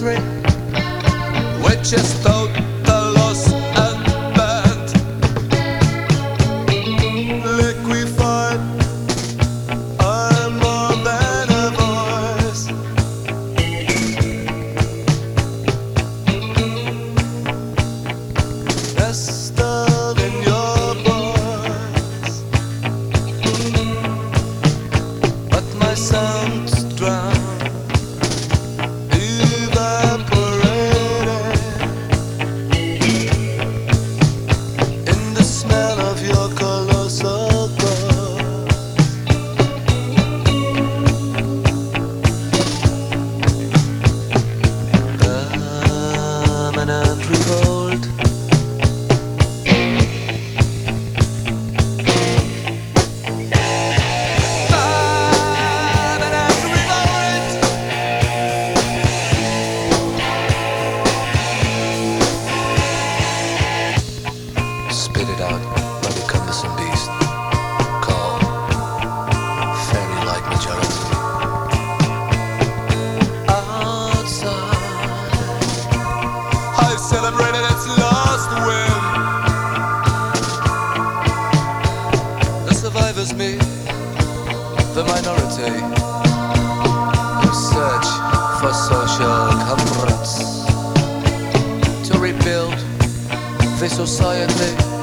country, which is total loss and bent, liquefied. I'm more than a voice. Nestled in your voice, but my sound's drowned, evaporated in the smell of your colossal ghost. Permanent revolt. Spit it out like a cumbersome beast. Calm, fairy-like majority. Outside, I've celebrated its last win. The survivors me, the minority, who search for social comforts to rebuild the society